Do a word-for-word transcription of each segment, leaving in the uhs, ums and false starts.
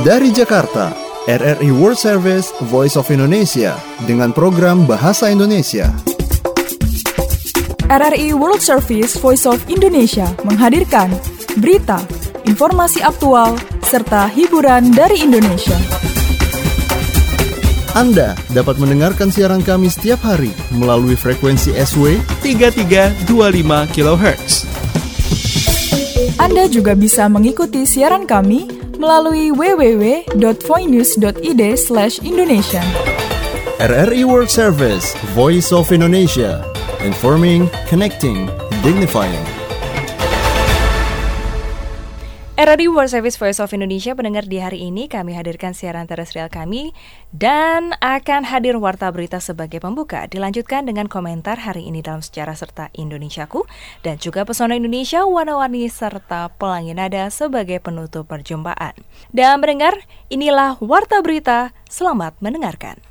Dari Jakarta, R R I World Service Voice of Indonesia dengan program Bahasa Indonesia. R R I World Service Voice of Indonesia menghadirkan berita, informasi aktual, serta hiburan dari Indonesia. Anda dapat mendengarkan siaran kami setiap hari melalui frekuensi S W tiga tiga dua lima kilohertz. Anda juga bisa mengikuti siaran kami melalui w w w dot voinews dot i d slash indonesia. R R I World Service Voice of Indonesia. Informing, connecting, dignifying. R R I World Service Voice of Indonesia, pendengar, di hari ini kami hadirkan siaran terestrial kami dan akan hadir warta berita sebagai pembuka. Dilanjutkan dengan komentar hari ini dalam sejarah serta Indonesiaku dan juga pesona Indonesia, warna-warni serta pelangi nada sebagai penutup perjumpaan. Dan pendengar, inilah warta berita. Selamat mendengarkan.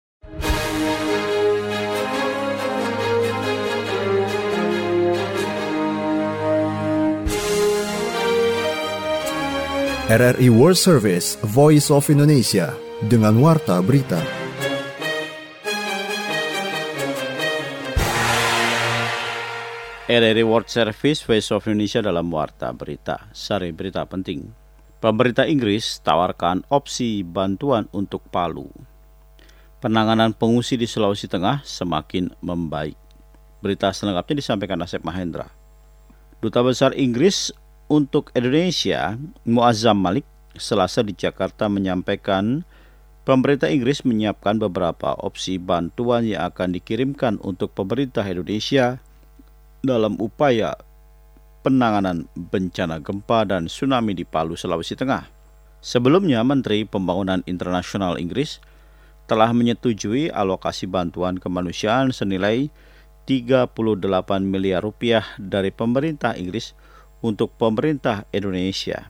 R R I World Service Voice of Indonesia dengan warta berita. R R I World Service Voice of Indonesia dalam warta berita. Sari berita penting. Pemerintah Inggris tawarkan opsi bantuan untuk Palu. Penanganan pengungsi di Sulawesi Tengah semakin membaik. Berita selengkapnya disampaikan Asep Mahendra. Duta Besar Inggris untuk Indonesia, Muazzam Malik, Selasa di Jakarta menyampaikan pemerintah Inggris menyiapkan beberapa opsi bantuan yang akan dikirimkan untuk pemerintah Indonesia dalam upaya penanganan bencana gempa dan tsunami di Palu, Sulawesi Tengah. Sebelumnya, Menteri Pembangunan Internasional Inggris telah menyetujui alokasi bantuan kemanusiaan senilai tiga puluh delapan miliar rupiah dari pemerintah Inggris untuk pemerintah Indonesia.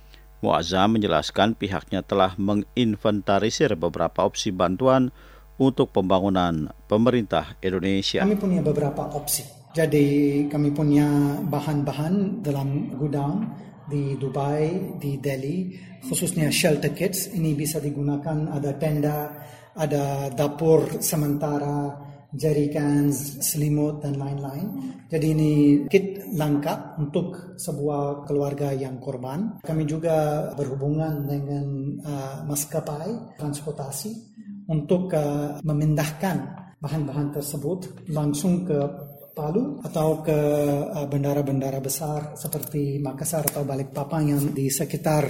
Muazzam menjelaskan pihaknya telah menginventarisir beberapa opsi bantuan untuk pembangunan pemerintah Indonesia. Kami punya beberapa opsi. Jadi kami punya bahan-bahan dalam gudang di Dubai, di Delhi, khususnya shelter kits. Ini bisa digunakan, ada tenda, ada dapur sementara, jerikan, selimut, dan lain-lain. Jadi ini kit lengkap untuk sebuah keluarga yang korban. Kami juga berhubungan dengan uh, maskapai transportasi untuk uh, memindahkan bahan-bahan tersebut langsung ke Palu atau ke uh, bandara-bandara besar seperti Makassar atau Balikpapan yang di sekitar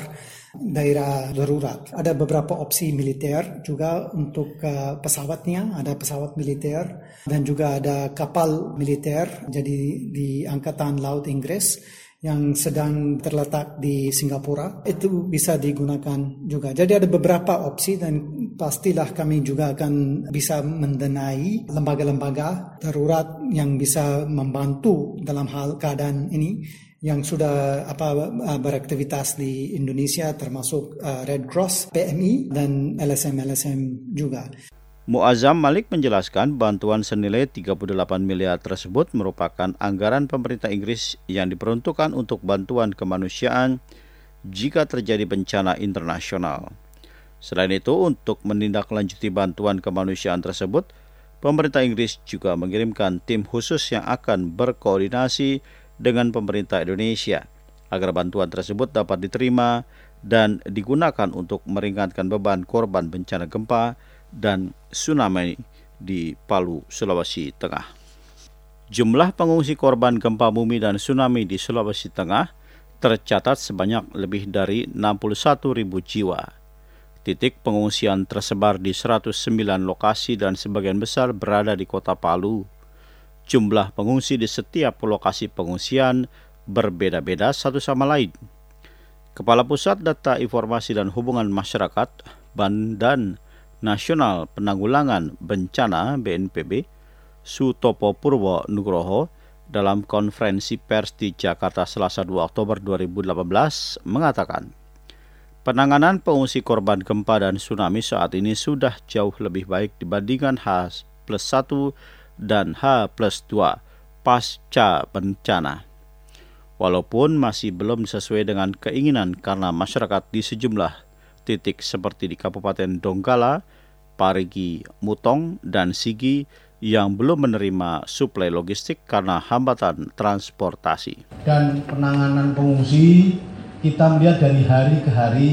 daerah darurat. Ada beberapa opsi militer juga untuk uh, pesawatnya, ada pesawat militer dan juga ada kapal militer jadi di Angkatan Laut Inggris yang sedang terletak di Singapura. Itu bisa digunakan juga. Jadi ada beberapa opsi dan pastilah kami juga akan bisa mendanai lembaga-lembaga darurat yang bisa membantu dalam hal keadaan ini yang sudah apa beraktivitas di Indonesia, termasuk uh, Red Cross, P M I, dan L S M L S M juga. Muazzam Malik menjelaskan bantuan senilai tiga puluh delapan miliar tersebut merupakan anggaran pemerintah Inggris yang diperuntukkan untuk bantuan kemanusiaan jika terjadi bencana internasional. Selain itu, untuk menindaklanjuti bantuan kemanusiaan tersebut, pemerintah Inggris juga mengirimkan tim khusus yang akan berkoordinasi dengan pemerintah Indonesia agar bantuan tersebut dapat diterima dan digunakan untuk meringankan beban korban bencana gempa dan tsunami di Palu, Sulawesi Tengah. Jumlah pengungsi korban gempa bumi dan tsunami di Sulawesi Tengah tercatat sebanyak lebih dari enam puluh satu ribu jiwa. Titik pengungsian tersebar di seratus sembilan lokasi dan sebagian besar berada di kota Palu. Jumlah pengungsi di setiap lokasi pengungsian berbeda-beda satu sama lain. Kepala Pusat Data Informasi dan Hubungan Masyarakat Badan Nasional Penanggulangan Bencana B N P B, Sutopo Purwo Nugroho, dalam konferensi pers di Jakarta Selasa dua Oktober dua ribu delapan belas mengatakan, penanganan pengungsi korban gempa dan tsunami saat ini sudah jauh lebih baik dibandingkan H plus satu dan H plus dua pasca bencana. Walaupun masih belum sesuai dengan keinginan karena masyarakat di sejumlah titik seperti di Kabupaten Donggala, Parigi, Mutong, dan Sigi yang belum menerima suplai logistik karena hambatan transportasi. Dan penanganan pengungsi kita melihat dari hari ke hari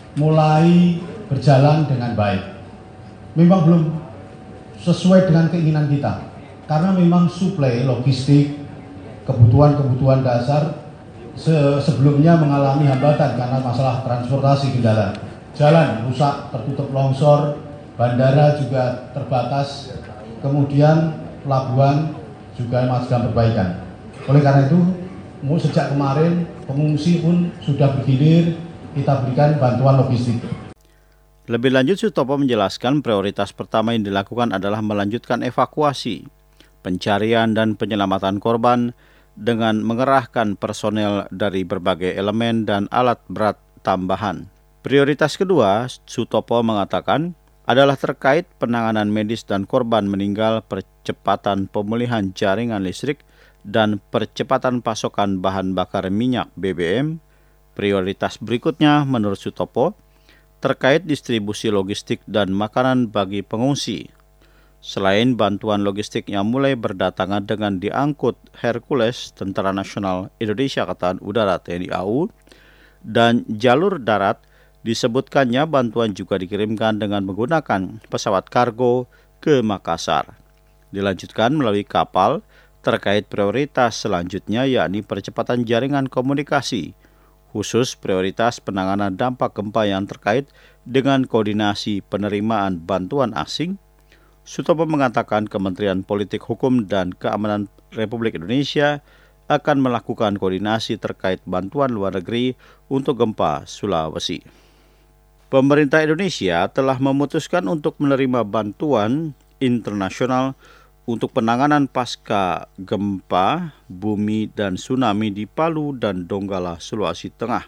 mulai berjalan dengan baik. Memang belum sesuai dengan keinginan kita, karena memang suplai logistik, kebutuhan-kebutuhan dasar se- sebelumnya mengalami hambatan karena masalah transportasi kendala. Jalan rusak, tertutup longsor, bandara juga terbatas, kemudian pelabuhan juga masih dalam perbaikan. Oleh karena itu, sejak kemarin pengungsi pun sudah bergilir, kita berikan bantuan logistik. Lebih lanjut, Sutopo menjelaskan prioritas pertama yang dilakukan adalah melanjutkan evakuasi, pencarian dan penyelamatan korban dengan mengerahkan personel dari berbagai elemen dan alat berat tambahan. Prioritas kedua, Sutopo mengatakan, adalah terkait penanganan medis dan korban meninggal, percepatan pemulihan jaringan listrik, dan percepatan pasokan bahan bakar minyak B B M. Prioritas berikutnya menurut Sutopo terkait distribusi logistik dan makanan bagi pengungsi. Selain bantuan logistik yang mulai berdatangan dengan diangkut Hercules Tentara Nasional Indonesia Angkatan Udara T N I A U dan jalur darat, disebutkannya bantuan juga dikirimkan dengan menggunakan pesawat kargo ke Makassar. Dilanjutkan melalui kapal terkait prioritas selanjutnya yakni percepatan jaringan komunikasi, khusus prioritas penanganan dampak gempa yang terkait dengan koordinasi penerimaan bantuan asing. Sutopo mengatakan Kementerian Politik Hukum dan Keamanan Republik Indonesia akan melakukan koordinasi terkait bantuan luar negeri untuk gempa Sulawesi. Pemerintah Indonesia telah memutuskan untuk menerima bantuan internasional untuk penanganan pasca gempa, bumi, dan tsunami di Palu dan Donggala, Sulawesi Tengah.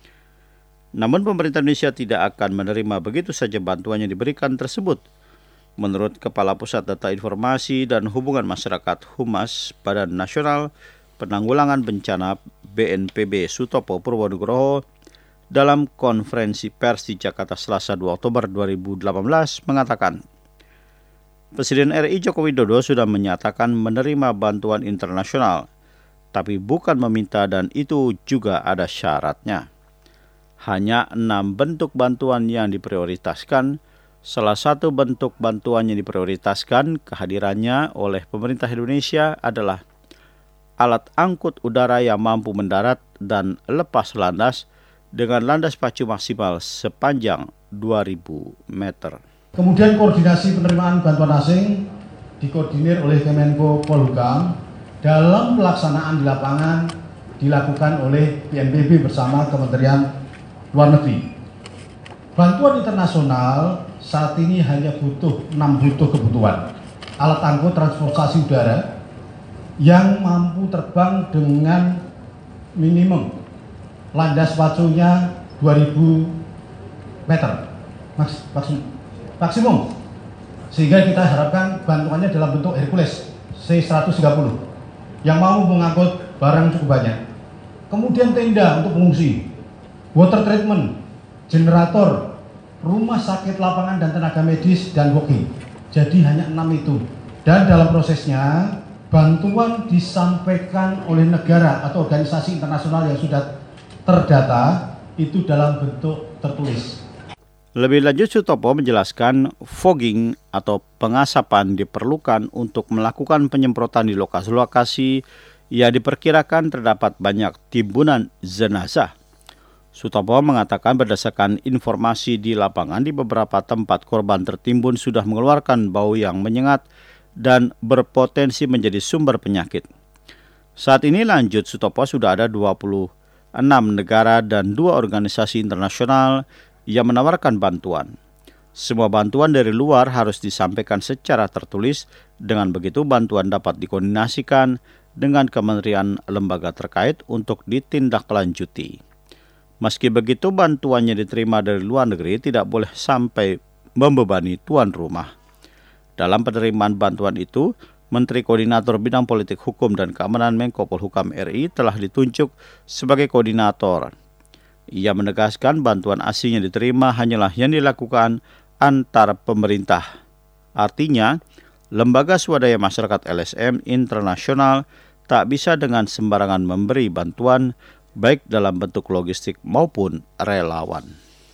Namun pemerintah Indonesia tidak akan menerima begitu saja bantuan yang diberikan tersebut. Menurut Kepala Pusat Data Informasi dan Hubungan Masyarakat Humas Badan Nasional Penanggulangan Bencana B N P B Sutopo Purwonugroho, dalam konferensi pers di Jakarta Selasa dua Oktober dua ribu delapan belas mengatakan, Presiden R I Joko Widodo sudah menyatakan menerima bantuan internasional, tapi bukan meminta dan itu juga ada syaratnya. Hanya enam bentuk bantuan yang diprioritaskan. Salah satu bentuk bantuan yang diprioritaskan kehadirannya oleh pemerintah Indonesia adalah alat angkut udara yang mampu mendarat dan lepas landas dengan landas pacu maksimal sepanjang dua ribu meter. Kemudian koordinasi penerimaan bantuan asing dikoordinir oleh Kemenko Polhukam, dalam pelaksanaan di lapangan dilakukan oleh B N P B bersama Kementerian Luar Negeri. Bantuan internasional saat ini hanya butuh enam butuh kebutuhan. Alat angkut transportasi udara yang mampu terbang dengan minimum landas pacunya dua ribu meter Maks, maksimum, maksimum. Sehingga kita harapkan bantuannya dalam bentuk Hercules C seratus tiga puluh yang mampu mengangkut barang cukup banyak. Kemudian tenda untuk pengungsi, water treatment, generator, rumah sakit lapangan dan tenaga medis, dan walking. Jadi hanya enam itu. Dan dalam prosesnya bantuan disampaikan oleh negara atau organisasi internasional yang sudah terdata itu dalam bentuk tertulis. Lebih lanjut, Sutopo menjelaskan fogging atau pengasapan diperlukan untuk melakukan penyemprotan di lokasi-lokasi yang diperkirakan terdapat banyak timbunan jenazah. Sutopo mengatakan berdasarkan informasi di lapangan di beberapa tempat korban tertimbun sudah mengeluarkan bau yang menyengat dan berpotensi menjadi sumber penyakit. Saat ini lanjut Sutopo sudah ada dua puluh enam negara dan dua organisasi internasional yang menawarkan bantuan. Semua bantuan dari luar harus disampaikan secara tertulis, dengan begitu bantuan dapat dikoordinasikan dengan kementerian lembaga terkait untuk ditindaklanjuti. Meski begitu, bantuannya diterima dari luar negeri tidak boleh sampai membebani tuan rumah. Dalam penerimaan bantuan itu, Menteri Koordinator Bidang Politik Hukum dan Keamanan Menko Polhukam R I telah ditunjuk sebagai koordinator. Ia menegaskan bantuan asing yang diterima hanyalah yang dilakukan antar pemerintah. Artinya, lembaga swadaya masyarakat L S M internasional tak bisa dengan sembarangan memberi bantuan baik dalam bentuk logistik maupun relawan.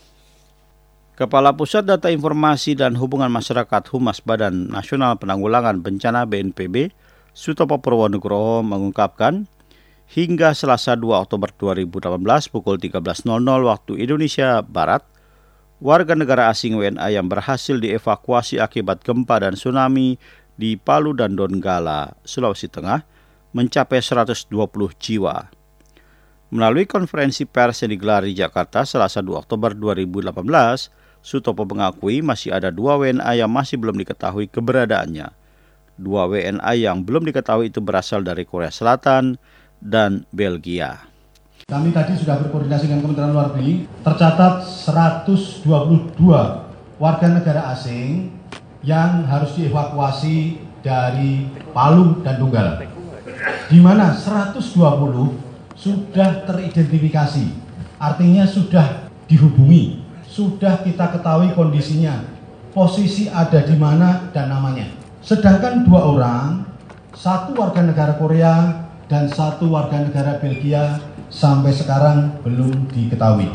Kepala Pusat Data Informasi dan Hubungan Masyarakat Humas Badan Nasional Penanggulangan Bencana B N P B, Sutopo Purwonugroho mengungkapkan, hingga Selasa dua Oktober dua ribu delapan belas pukul tiga belas waktu Indonesia Barat, warga negara asing W N A yang berhasil dievakuasi akibat gempa dan tsunami di Palu dan Donggala, Sulawesi Tengah, mencapai seratus dua puluh jiwa. Melalui konferensi pers yang digelar di Jakarta Selasa dua Oktober dua ribu delapan belas, Sutopo mengakui masih ada dua W N A yang masih belum diketahui keberadaannya. Dua W N A yang belum diketahui itu berasal dari Korea Selatan dan Belgia. Kami tadi sudah berkoordinasi dengan Kementerian Luar Negeri, tercatat seratus dua puluh dua warga negara asing yang harus dievakuasi dari Palu dan Donggala, di mana seratus dua puluh sudah teridentifikasi, artinya sudah dihubungi, sudah kita ketahui kondisinya, posisi ada di mana dan namanya. Sedangkan dua orang, satu warga negara Korea dan satu warga negara Belgia sampai sekarang belum diketahui.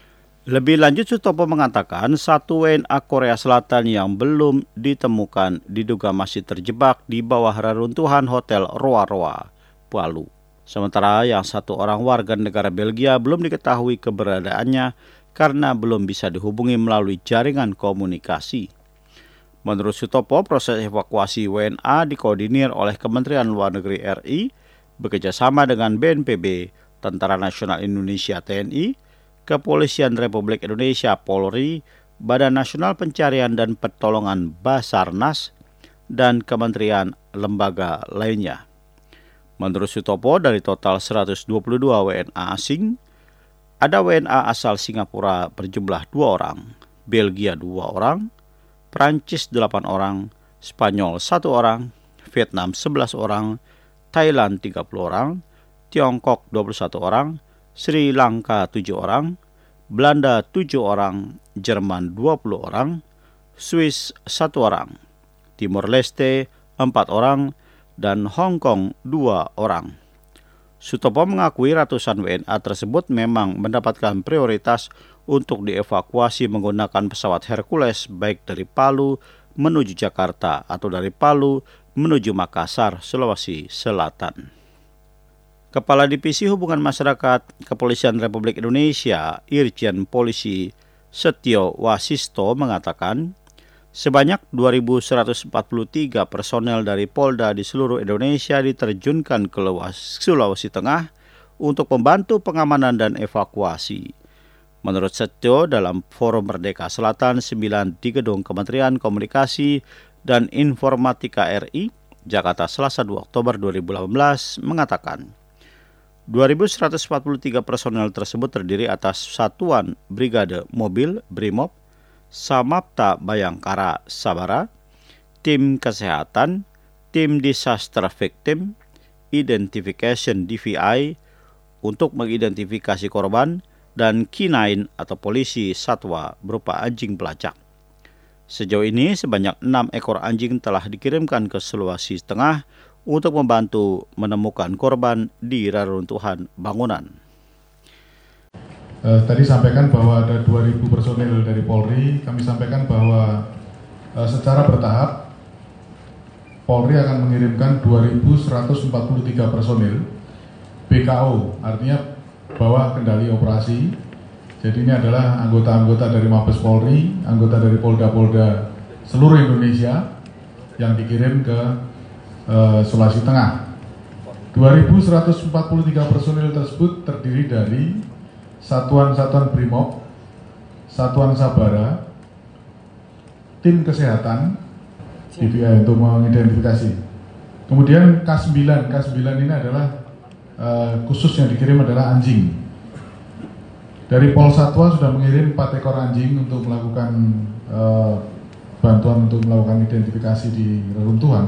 Lebih lanjut, Sutopo mengatakan satu W N A Korea Selatan yang belum ditemukan diduga masih terjebak di bawah reruntuhan Hotel Roa Roa, Palu. Sementara yang satu orang warga negara Belgia belum diketahui keberadaannya karena belum bisa dihubungi melalui jaringan komunikasi. Menurut Sutopo, proses evakuasi W N A dikoordinir oleh Kementerian Luar Negeri R I bekerjasama dengan B N P B, Tentara Nasional Indonesia T N I, Kepolisian Republik Indonesia Polri, Badan Nasional Pencarian dan Pertolongan Basarnas, dan kementerian lembaga lainnya. Menurut Sutopo, dari total seratus dua puluh dua W N A asing, ada W N A asal Singapura berjumlah dua orang, Belgia dua orang, Prancis delapan orang, Spanyol satu orang, Vietnam sebelas orang, Thailand tiga puluh orang, Tiongkok dua puluh satu orang, Sri Lanka tujuh orang, Belanda tujuh orang, Jerman dua puluh orang, Swiss satu orang, Timor Leste empat orang, dan Hong Kong dua orang. Sutopo mengakui ratusan W N A tersebut memang mendapatkan prioritas untuk dievakuasi menggunakan pesawat Hercules baik dari Palu menuju Jakarta atau dari Palu menuju Makassar, Sulawesi Selatan. Kepala Divisi Hubungan Masyarakat Kepolisian Republik Indonesia, Irjen Polisi Setio Wasisto mengatakan, sebanyak dua ribu seratus empat puluh tiga personel dari Polda di seluruh Indonesia diterjunkan ke Sulawesi Tengah untuk membantu pengamanan dan evakuasi. Menurut Setio, dalam Forum Merdeka Selatan sembilan di Gedung Kementerian Komunikasi dan Informatika R I, Jakarta Selasa dua Oktober dua ribu delapan belas mengatakan, dua ribu seratus empat puluh tiga personel tersebut terdiri atas Satuan Brigade Mobil Brimob, Samapta Bayangkara Sabara, tim kesehatan, tim disaster victim, identification D V I untuk mengidentifikasi korban, dan K sembilan atau polisi satwa berupa anjing pelacak. Sejauh ini sebanyak enam ekor anjing telah dikirimkan ke Sulawesi Tengah untuk membantu menemukan korban di reruntuhan bangunan. Uh, tadi sampaikan bahwa ada dua ribu personil dari Polri. Kami sampaikan bahwa uh, secara bertahap Polri akan mengirimkan dua ribu seratus empat puluh tiga personil B K O, artinya bawah kendali operasi. Jadi ini adalah anggota-anggota dari Mabes Polri, anggota dari Polda-Polda seluruh Indonesia yang dikirim ke uh, Sulawesi Tengah. dua ribu seratus empat puluh tiga personil tersebut terdiri dari Satuan-Satuan Brimob, Satuan Sabara, tim kesehatan, D V I untuk mengidentifikasi. Kemudian K sembilan, K sembilan ini adalah uh, khusus yang dikirim adalah anjing. Dari Polsatwa sudah mengirim empat ekor anjing untuk melakukan uh, bantuan untuk melakukan identifikasi di reruntuhan.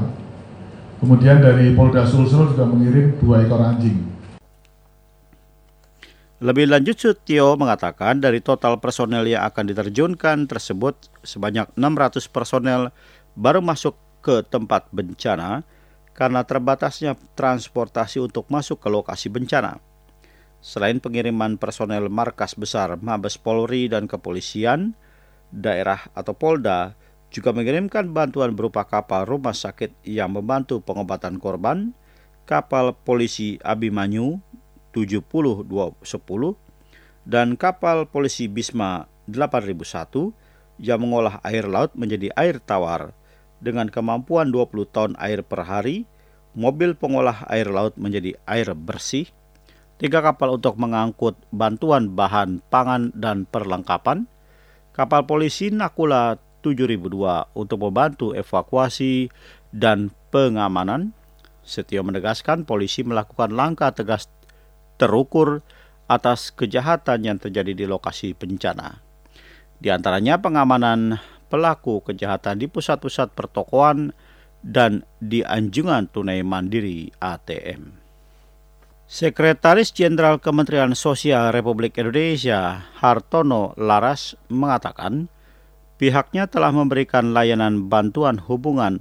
Kemudian dari Polda Sulsel juga mengirim dua ekor anjing. Lebih lanjut, Sutio mengatakan dari total personel yang akan diterjunkan tersebut, sebanyak enam ratus personel baru masuk ke tempat bencana karena terbatasnya transportasi untuk masuk ke lokasi bencana. Selain pengiriman personel markas besar Mabes Polri dan kepolisian, daerah atau Polda juga mengirimkan bantuan berupa kapal rumah sakit yang membantu pengobatan korban, kapal polisi Abimanyu tujuh puluh dua sepuluh, dan kapal polisi Bisma delapan ribu satu yang mengolah air laut menjadi air tawar dengan kemampuan dua puluh ton air per hari, mobil pengolah air laut menjadi air bersih, tiga kapal untuk mengangkut bantuan bahan pangan dan perlengkapan, kapal polisi Nakula tujuh ribu dua untuk membantu evakuasi dan pengamanan. Setio menegaskan polisi melakukan langkah tegas terukur atas kejahatan yang terjadi di lokasi bencana. Di antaranya pengamanan pelaku kejahatan di pusat-pusat pertokoan dan di anjungan tunai mandiri A T M. Sekretaris Jenderal Kementerian Sosial Republik Indonesia Hartono Laras mengatakan pihaknya telah memberikan layanan bantuan hubungan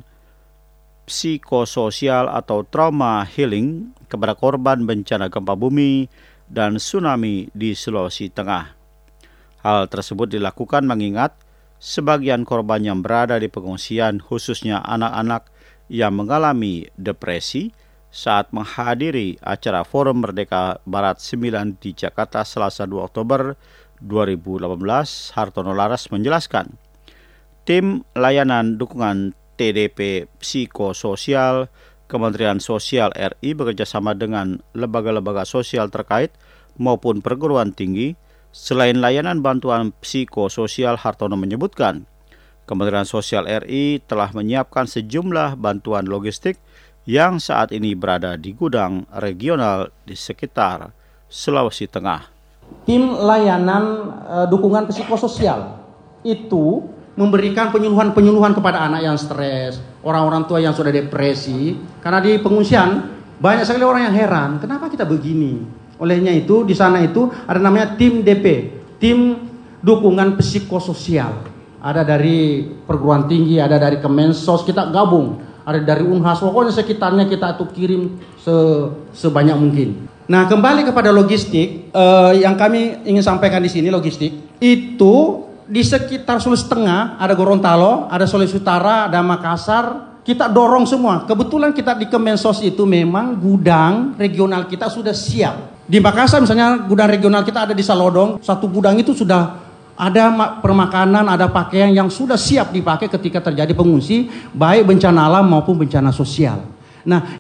psikososial atau trauma healing kepada korban bencana gempa bumi dan tsunami di Sulawesi Tengah. Hal tersebut dilakukan mengingat sebagian korban yang berada di pengungsian, khususnya anak-anak yang mengalami depresi, saat menghadiri acara Forum Merdeka Barat sembilan di Jakarta Selasa dua Oktober dua ribu delapan belas. Hartono Laras menjelaskan, tim layanan dukungan T D P Psikososial Kementerian Sosial R I bekerjasama dengan lembaga-lembaga sosial terkait maupun perguruan tinggi. Selain layanan bantuan psikososial, Hartono menyebutkan Kementerian Sosial R I telah menyiapkan sejumlah bantuan logistik yang saat ini berada di gudang regional di sekitar Sulawesi Tengah. Tim layanan uh, dukungan psikososial itu memberikan penyuluhan-penyuluhan kepada anak yang stres, orang-orang tua yang sudah depresi. Karena di pengungsian banyak sekali orang yang heran, kenapa kita begini? Olehnya itu di sana itu ada namanya tim D P, tim dukungan psikososial. Ada dari perguruan tinggi, ada dari Kemensos, kita gabung. Ada dari Unhas, pokoknya sekitarnya kita tuh kirim se sebanyak mungkin. Nah, kembali kepada logistik, eh, yang kami ingin sampaikan di sini logistik itu di sekitar Sulawesi Tengah, ada Gorontalo, ada Sulawesi Utara, ada Makassar, kita dorong semua. Kebetulan kita di Kemensos itu memang gudang regional kita sudah siap. Di Makassar misalnya gudang regional kita ada di Salodong, satu gudang itu sudah ada permakanan, ada pakaian yang sudah siap dipakai ketika terjadi pengungsi, baik bencana alam maupun bencana sosial. Nah,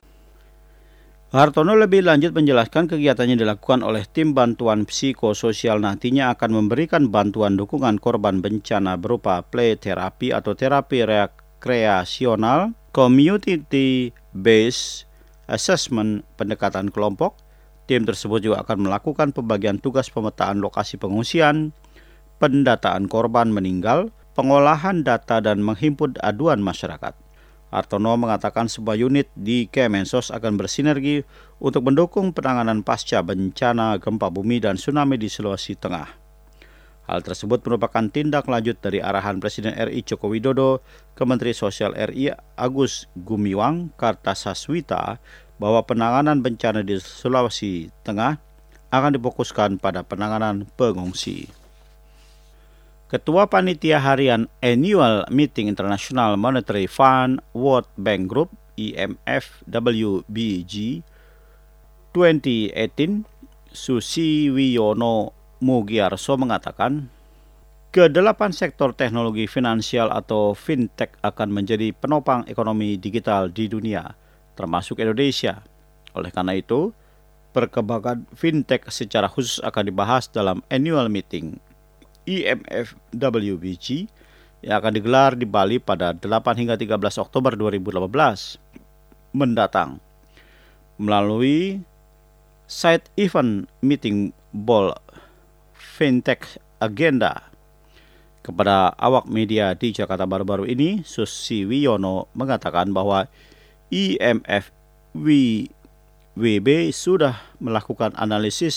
Hartono lebih lanjut menjelaskan kegiatannya dilakukan oleh tim bantuan psikososial nantinya akan memberikan bantuan dukungan korban bencana berupa play therapy atau terapi rekreasional, community based assessment, pendekatan kelompok. Tim tersebut juga akan melakukan pembagian tugas pemetaan lokasi pengungsian, pendataan korban meninggal, pengolahan data dan menghimpun aduan masyarakat. Hartono mengatakan sebuah unit di Kemensos akan bersinergi untuk mendukung penanganan pasca bencana gempa bumi dan tsunami di Sulawesi Tengah. Hal tersebut merupakan tindak lanjut dari arahan Presiden R I Joko Widodo ke Menteri Sosial R I Agus Gumiwang Kartasasmita bahwa penanganan bencana di Sulawesi Tengah akan difokuskan pada penanganan pengungsi. Ketua Panitia Harian Annual Meeting International Monetary Fund World Bank Group I M F W B G dua ribu delapan belas, Susiwiyono Mugiarso mengatakan, kedelapan sektor teknologi finansial atau fintech akan menjadi penopang ekonomi digital di dunia, termasuk Indonesia. Oleh karena itu, perkembangan fintech secara khusus akan dibahas dalam annual meeting I M F W B G yang akan digelar di Bali pada delapan hingga tiga belas Oktober dua ribu delapan belas mendatang. Melalui side event meeting Ball Fintech Agenda kepada awak media di Jakarta baru-baru ini, Susiwiyono mengatakan bahwa I M F W B sudah melakukan analisis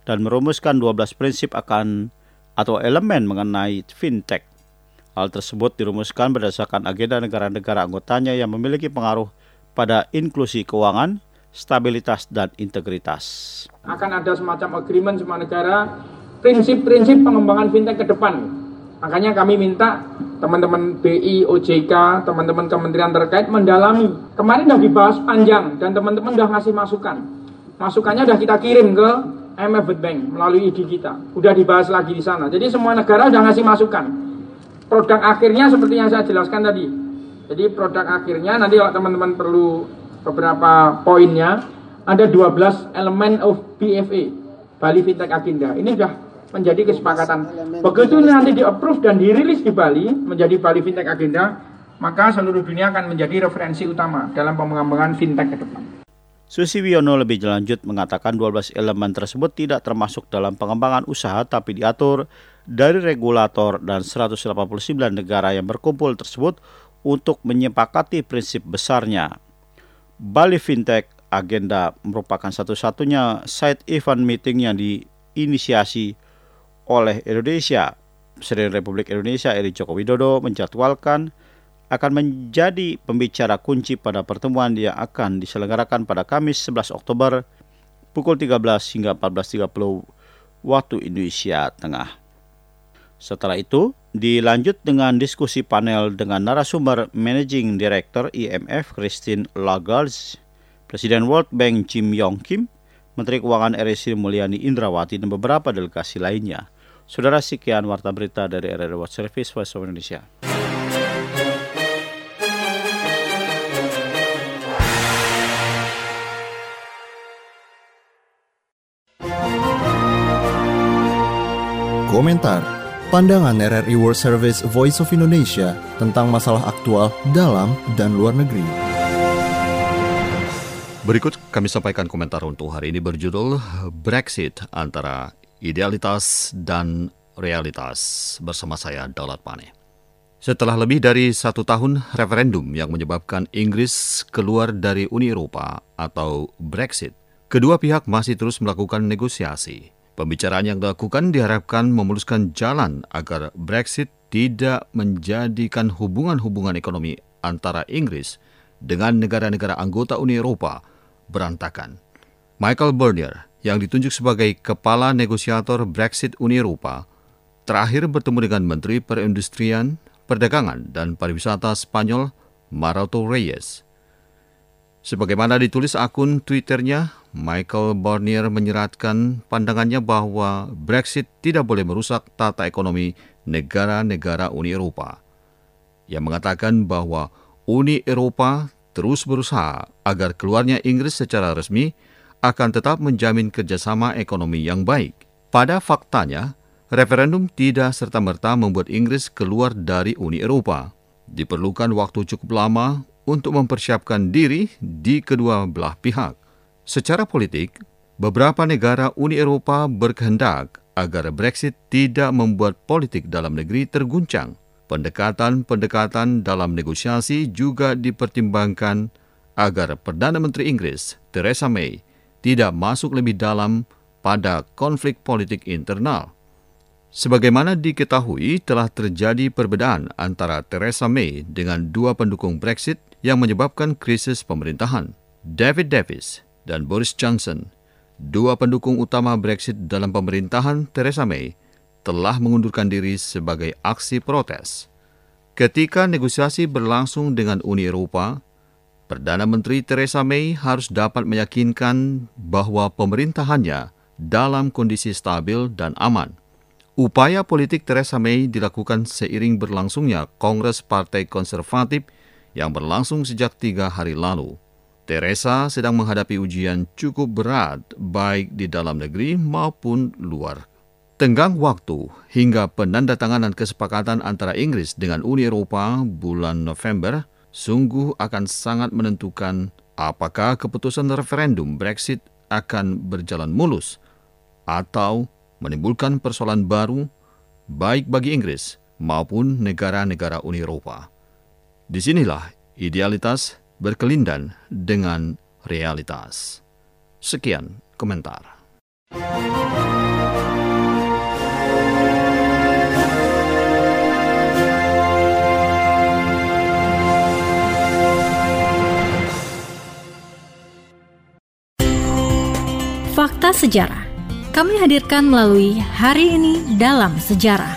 dan merumuskan dua belas prinsip akan atau elemen mengenai fintech. Hal tersebut dirumuskan berdasarkan agenda negara-negara anggotanya yang memiliki pengaruh pada inklusi keuangan, stabilitas, dan integritas. Akan ada semacam agreement semua negara, prinsip-prinsip pengembangan fintech ke depan. Makanya kami minta teman-teman B I, O J K, teman-teman kementerian terkait mendalami. Kemarin sudah dibahas panjang dan teman-teman sudah ngasih masukan. Masukannya sudah kita kirim ke I M F World Bank melalui I D kita. Sudah dibahas lagi di sana. Jadi semua negara sudah ngasih masukan. Produk akhirnya seperti yang saya jelaskan tadi. Jadi produk akhirnya nanti kalau teman-teman perlu beberapa poinnya, ada dua belas elemen of B F A, Bali Fintech Agenda. Ini sudah menjadi kesepakatan. Begitu ini nanti di-approve dan dirilis di Bali menjadi Bali Fintech Agenda, maka seluruh dunia akan menjadi referensi utama dalam pengembangan fintech ke depan. Susi Wiono lebih lanjut mengatakan dua belas elemen tersebut tidak termasuk dalam pengembangan usaha tapi diatur dari regulator dan seratus delapan puluh sembilan negara yang berkumpul tersebut untuk menyepakati prinsip besarnya. Bali Fintech Agenda merupakan satu-satunya side event meeting yang diinisiasi oleh Indonesia. Presiden Republik Indonesia Eri Joko Widodo menjadwalkan akan menjadi pembicara kunci pada pertemuan yang akan diselenggarakan pada Kamis sebelas Oktober pukul tiga belas hingga empat belas tiga puluh waktu Indonesia Tengah. Setelah itu, dilanjut dengan diskusi panel dengan narasumber Managing Director I M F Christine Lagarde, Presiden World Bank Jim Yong Kim, Menteri Keuangan R I Sri Mulyani Indrawati, dan beberapa delegasi lainnya. Saudara, sekian warta berita dari R R I World Service Voice of Indonesia. Komentar, pandangan R R I World Service Voice of Indonesia tentang masalah aktual dalam dan luar negeri. Berikut kami sampaikan komentar untuk hari ini berjudul Brexit antara idealitas dan realitas, bersama saya Daulat Pane. Setelah lebih dari satu tahun referendum yang menyebabkan Inggris keluar dari Uni Eropa atau Brexit, kedua pihak masih terus melakukan negosiasi. Pembicaraan yang dilakukan diharapkan memuluskan jalan agar Brexit tidak menjadikan hubungan-hubungan ekonomi antara Inggris dengan negara-negara anggota Uni Eropa berantakan. Michael Barnier, yang ditunjuk sebagai kepala negosiator Brexit Uni Eropa, terakhir bertemu dengan Menteri Perindustrian, Perdagangan, dan Pariwisata Spanyol, Maroto Reyes. Sebagaimana ditulis akun Twitternya, Michael Barnier menyeratkan pandangannya bahwa Brexit tidak boleh merusak tata ekonomi negara-negara Uni Eropa. Ia mengatakan bahwa Uni Eropa terus berusaha agar keluarnya Inggris secara resmi akan tetap menjamin kerjasama ekonomi yang baik. Pada faktanya, referendum tidak serta-merta membuat Inggris keluar dari Uni Eropa. Diperlukan waktu cukup lama untuk mempersiapkan diri di kedua belah pihak. Secara politik, beberapa negara Uni Eropa berkehendak agar Brexit tidak membuat politik dalam negeri terguncang. Pendekatan-pendekatan dalam negosiasi juga dipertimbangkan agar Perdana Menteri Inggris, Theresa May, tidak masuk lebih dalam pada konflik politik internal. Sebagaimana diketahui, telah terjadi perbedaan antara Theresa May dengan dua pendukung Brexit yang menyebabkan krisis pemerintahan. David Davis dan Boris Johnson, dua pendukung utama Brexit dalam pemerintahan Theresa May, telah mengundurkan diri sebagai aksi protes. Ketika negosiasi berlangsung dengan Uni Eropa, Perdana Menteri Theresa May harus dapat meyakinkan bahwa pemerintahannya dalam kondisi stabil dan aman. Upaya politik Theresa May dilakukan seiring berlangsungnya Kongres Partai Konservatif yang berlangsung sejak tiga hari lalu. Theresa sedang menghadapi ujian cukup berat baik di dalam negeri maupun luar. Tenggang waktu hingga penandatanganan kesepakatan antara Inggris dengan Uni Eropa bulan November sungguh akan sangat menentukan apakah keputusan referendum Brexit akan berjalan mulus atau menimbulkan persoalan baru baik bagi Inggris maupun negara-negara Uni Eropa. Disinilah idealitas berkelindan dengan realitas. Sekian komentar. Fakta Sejarah kami hadirkan melalui Hari Ini Dalam Sejarah.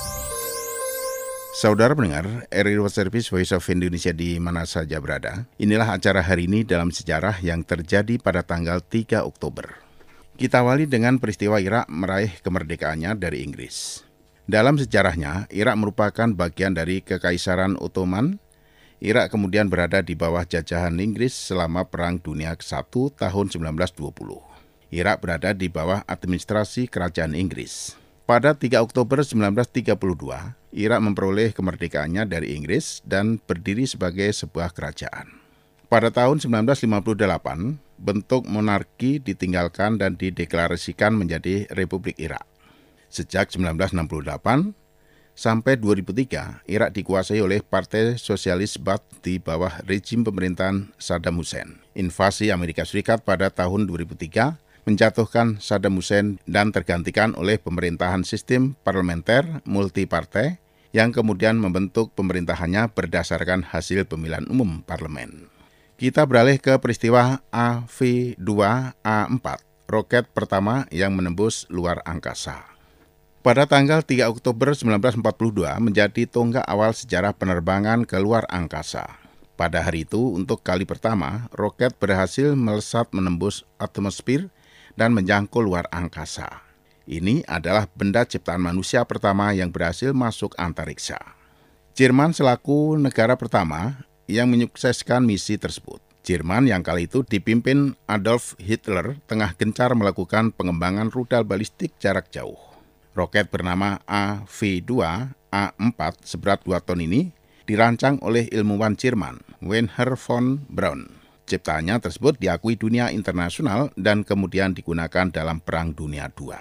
Saudara pendengar, R R I World Service Voice of Indonesia di mana saja berada, inilah acara Hari Ini Dalam Sejarah yang terjadi pada tanggal tiga Oktober. Kita awali dengan peristiwa Irak meraih kemerdekaannya dari Inggris. Dalam sejarahnya, Irak merupakan bagian dari Kekaisaran Ottoman. Irak kemudian berada di bawah jajahan Inggris selama Perang Dunia kesatu tahun sembilan belas dua puluh. Irak berada di bawah administrasi kerajaan Inggris. Pada tiga Oktober sembilan belas tiga puluh dua, Irak memperoleh kemerdekaannya dari Inggris dan berdiri sebagai sebuah kerajaan. Pada tahun sembilan belas lima puluh delapan, bentuk monarki ditinggalkan dan dideklarasikan menjadi Republik Irak. Sejak sembilan belas enam puluh delapan sampai dua ribu tiga, Irak dikuasai oleh Partai Sosialis Baath di bawah rejim pemerintahan Saddam Hussein. Invasi Amerika Serikat pada tahun dua ribu tiga menjatuhkan Saddam Hussein dan tergantikan oleh pemerintahan sistem parlementer multipartai yang kemudian membentuk pemerintahannya berdasarkan hasil pemilihan umum parlemen. Kita beralih ke peristiwa A V dua A empat, roket pertama yang menembus luar angkasa. Pada tanggal tiga Oktober sembilan belas empat puluh dua menjadi tonggak awal sejarah penerbangan ke luar angkasa. Pada hari itu, untuk kali pertama, roket berhasil melesat menembus atmosfer dan menjangkau luar angkasa. Ini adalah benda ciptaan manusia pertama yang berhasil masuk antariksa. Jerman selaku negara pertama yang menyukseskan misi tersebut. Jerman yang kali itu dipimpin Adolf Hitler tengah gencar melakukan pengembangan rudal balistik jarak jauh. Roket bernama A V dua A empat seberat dua ton ini dirancang oleh ilmuwan Jerman, Wernher von Braun. Ciptaannya tersebut diakui dunia internasional dan kemudian digunakan dalam Perang Dunia kedua.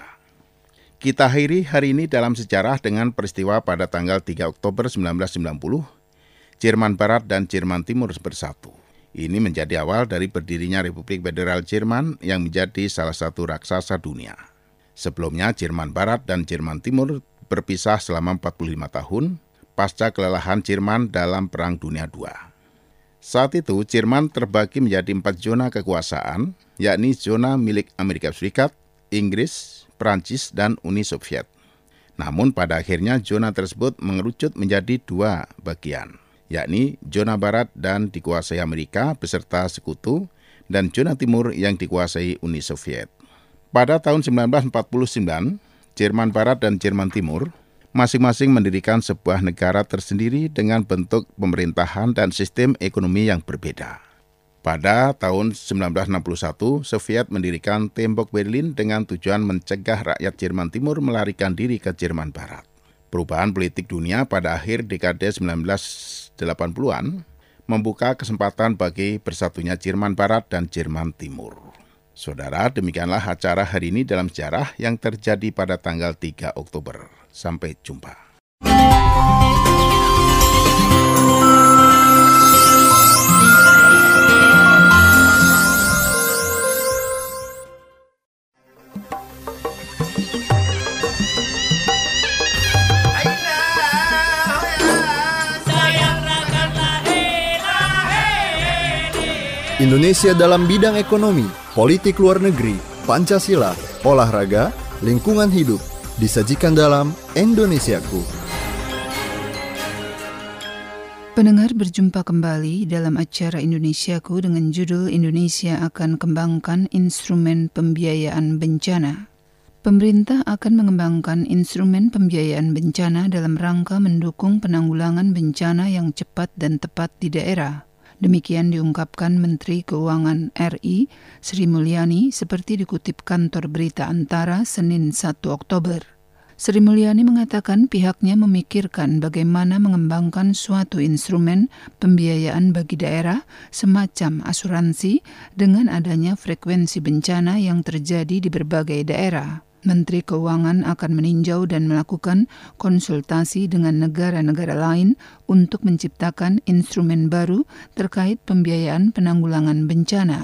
Kita akhiri hari ini dalam sejarah dengan peristiwa pada tanggal tiga Oktober sembilan belas sembilan puluh, Jerman Barat dan Jerman Timur bersatu. Ini menjadi awal dari berdirinya Republik Federal Jerman yang menjadi salah satu raksasa dunia. Sebelumnya Jerman Barat dan Jerman Timur berpisah selama empat puluh lima tahun pasca kelelahan Jerman dalam Perang Dunia kedua. Saat itu, Jerman terbagi menjadi empat zona kekuasaan, yakni zona milik Amerika Serikat, Inggris, Prancis, dan Uni Soviet. Namun pada akhirnya zona tersebut mengerucut menjadi dua bagian, yakni zona Barat dan dikuasai Amerika beserta sekutu, dan zona Timur yang dikuasai Uni Soviet. Pada tahun sembilan belas empat puluh sembilan, Jerman Barat dan Jerman Timur masing-masing mendirikan sebuah negara tersendiri dengan bentuk pemerintahan dan sistem ekonomi yang berbeda. Pada tahun sembilan belas enam puluh satu, Soviet mendirikan tembok Berlin dengan tujuan mencegah rakyat Jerman Timur melarikan diri ke Jerman Barat. Perubahan politik dunia pada akhir dekade sembilan belas delapan puluhan membuka kesempatan bagi bersatunya Jerman Barat dan Jerman Timur. Saudara, demikianlah acara hari ini dalam sejarah yang terjadi pada tanggal tiga Oktober. Sampai jumpa. Indonesia dalam bidang ekonomi, politik luar negeri, Pancasila, olahraga, lingkungan hidup, disajikan dalam Indonesiaku. Pendengar, berjumpa kembali dalam acara Indonesiaku dengan judul Indonesia akan kembangkan instrumen pembiayaan bencana. Pemerintah akan mengembangkan instrumen pembiayaan bencana dalam rangka mendukung penanggulangan bencana yang cepat dan tepat di daerah. Demikian diungkapkan Menteri Keuangan R I, Sri Mulyani, seperti dikutip kantor berita Antara Senin satu Oktober. Sri Mulyani mengatakan pihaknya memikirkan bagaimana mengembangkan suatu instrumen pembiayaan bagi daerah semacam asuransi dengan adanya frekuensi bencana yang terjadi di berbagai daerah. Menteri Keuangan akan meninjau dan melakukan konsultasi dengan negara-negara lain untuk menciptakan instrumen baru terkait pembiayaan penanggulangan bencana.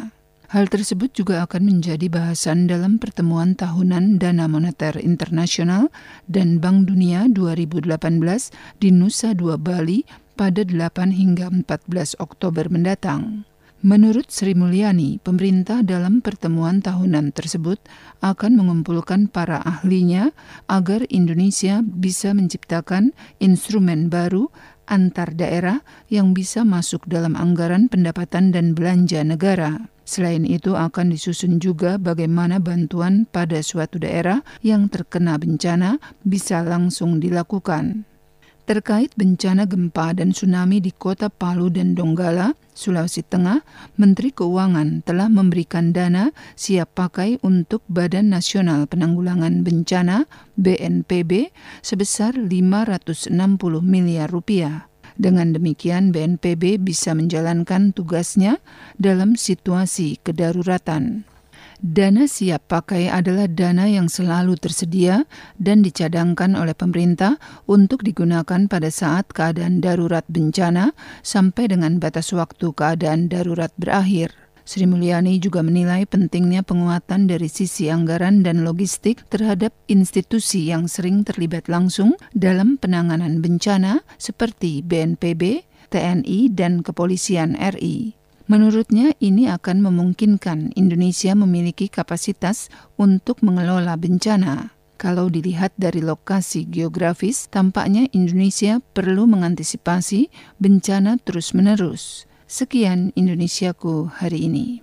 Hal tersebut juga akan menjadi bahasan dalam pertemuan tahunan Dana Moneter Internasional dan Bank Dunia dua ribu delapan belas di Nusa Dua Bali pada delapan hingga empat belas Oktober mendatang. Menurut Sri Mulyani, pemerintah dalam pertemuan tahunan tersebut akan mengumpulkan para ahlinya agar Indonesia bisa menciptakan instrumen baru antar daerah yang bisa masuk dalam anggaran pendapatan dan belanja negara. Selain itu akan disusun juga bagaimana bantuan pada suatu daerah yang terkena bencana bisa langsung dilakukan. Terkait bencana gempa dan tsunami di kota Palu dan Donggala, Sulawesi Tengah, Menteri Keuangan telah memberikan dana siap pakai untuk Badan Nasional Penanggulangan Bencana B N P B sebesar lima ratus enam puluh miliar rupiah. Dengan demikian, B N P B bisa menjalankan tugasnya dalam situasi kedaruratan. Dana siap pakai adalah dana yang selalu tersedia dan dicadangkan oleh pemerintah untuk digunakan pada saat keadaan darurat bencana sampai dengan batas waktu keadaan darurat berakhir. Sri Mulyani juga menilai pentingnya penguatan dari sisi anggaran dan logistik terhadap institusi yang sering terlibat langsung dalam penanganan bencana seperti B N P B, T N I, dan Kepolisian R I. Menurutnya ini akan memungkinkan Indonesia memiliki kapasitas untuk mengelola bencana. Kalau dilihat dari lokasi geografis, tampaknya Indonesia perlu mengantisipasi bencana terus-menerus. Sekian Indonesiaku hari ini.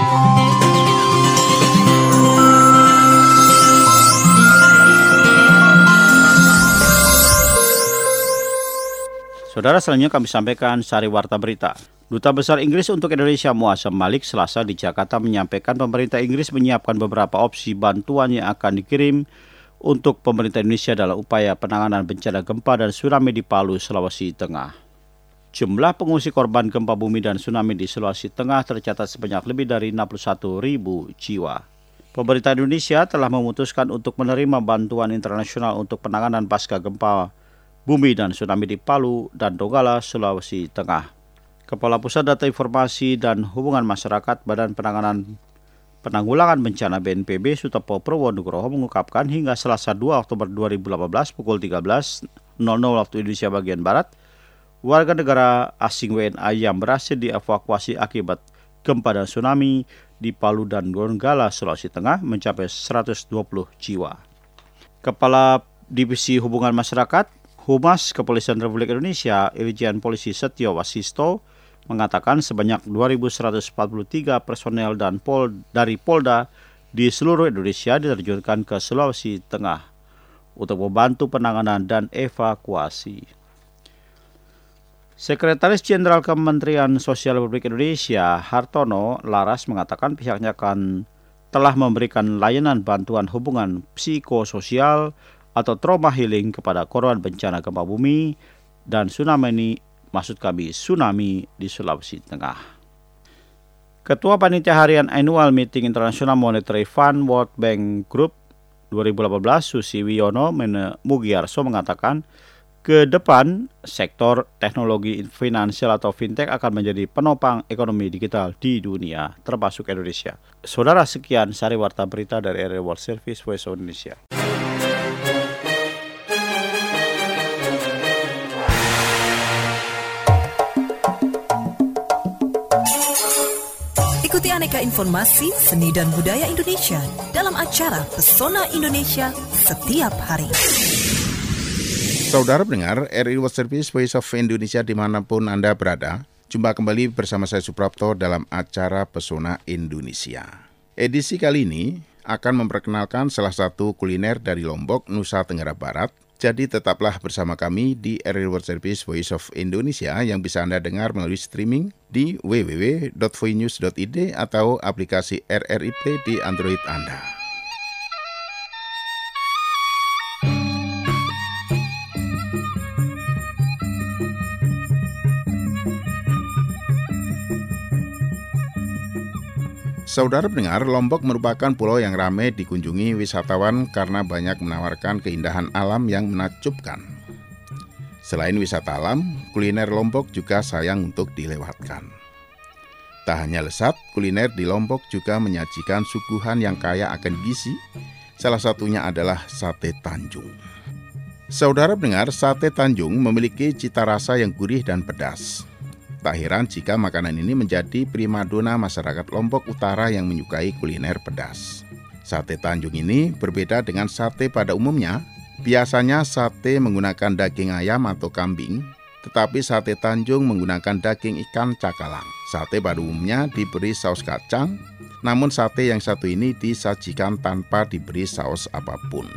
Saudara, selanjutnya kami sampaikan sari warta berita. Duta Besar Inggris untuk Indonesia Muazzam Malik Selasa di Jakarta menyampaikan pemerintah Inggris menyiapkan beberapa opsi bantuan yang akan dikirim untuk pemerintah Indonesia dalam upaya penanganan bencana gempa dan tsunami di Palu, Sulawesi Tengah. Jumlah pengungsi korban gempa bumi dan tsunami di Sulawesi Tengah tercatat sebanyak lebih dari enam puluh satu ribu jiwa. Pemerintah Indonesia telah memutuskan untuk menerima bantuan internasional untuk penanganan pasca gempa bumi dan tsunami di Palu dan Donggala, Sulawesi Tengah. Kepala Pusat Data Informasi dan Hubungan Masyarakat Badan Penanganan Penanggulangan Bencana B N P B Sutopo Purwonugroho mengungkapkan hingga Selasa dua Oktober dua ribu delapan belas pukul tiga belas waktu Indonesia bagian Barat, warga negara asing W N A yang berhasil dievakuasi akibat gempa dan tsunami di Palu dan Donggala, Sulawesi Tengah mencapai seratus dua puluh jiwa. Kepala Divisi Hubungan Masyarakat Humas Kepolisian Republik Indonesia Irjen Polisi Setio Wasisto mengatakan sebanyak dua ribu seratus empat puluh tiga personel dan pol dari Polda di seluruh Indonesia diterjunkan ke Sulawesi Tengah untuk membantu penanganan dan evakuasi. Sekretaris Jenderal Kementerian Sosial Republik Indonesia Hartono Laras mengatakan pihaknya akan telah memberikan layanan bantuan hubungan psikososial atau trauma healing kepada korban bencana gempa bumi dan tsunami, maksud kami tsunami di Sulawesi Tengah. Ketua Panitia Harian Annual Meeting International Monetary Fund World Bank Group dua ribu delapan belas Susi Wiono Mugiarso mengatakan ke depan sektor teknologi finansial atau fintech akan menjadi penopang ekonomi digital di dunia termasuk Indonesia. Saudara, sekian sari warta berita dari R R I World Service Voice of Indonesia. Ikuti aneka informasi seni dan budaya Indonesia dalam acara Pesona Indonesia setiap hari. Saudara pendengar, R R I World Service Voice of Indonesia dimanapun Anda berada, jumpa kembali bersama saya Suprapto dalam acara Pesona Indonesia. Edisi kali ini akan memperkenalkan salah satu kuliner dari Lombok, Nusa Tenggara Barat. Jadi tetaplah bersama kami di R R I World Service Voice of Indonesia yang bisa Anda dengar melalui streaming di w w w dot voinews dot i d atau aplikasi R R I Play di Android Anda. Saudara pendengar, Lombok merupakan pulau yang ramai dikunjungi wisatawan karena banyak menawarkan keindahan alam yang menakjubkan. Selain wisata alam, kuliner Lombok juga sayang untuk dilewatkan. Tak hanya lesat, kuliner di Lombok juga menyajikan suguhan yang kaya akan gizi. Salah satunya adalah sate Tanjung. Saudara pendengar, sate Tanjung memiliki cita rasa yang gurih dan pedas. Tak heran jika makanan ini menjadi primadona masyarakat Lombok Utara yang menyukai kuliner pedas. Sate Tanjung ini berbeda dengan sate pada umumnya. Biasanya sate menggunakan daging ayam atau kambing, tetapi sate Tanjung menggunakan daging ikan cakalang. Sate pada umumnya diberi saus kacang, namun sate yang satu ini disajikan tanpa diberi saus apapun.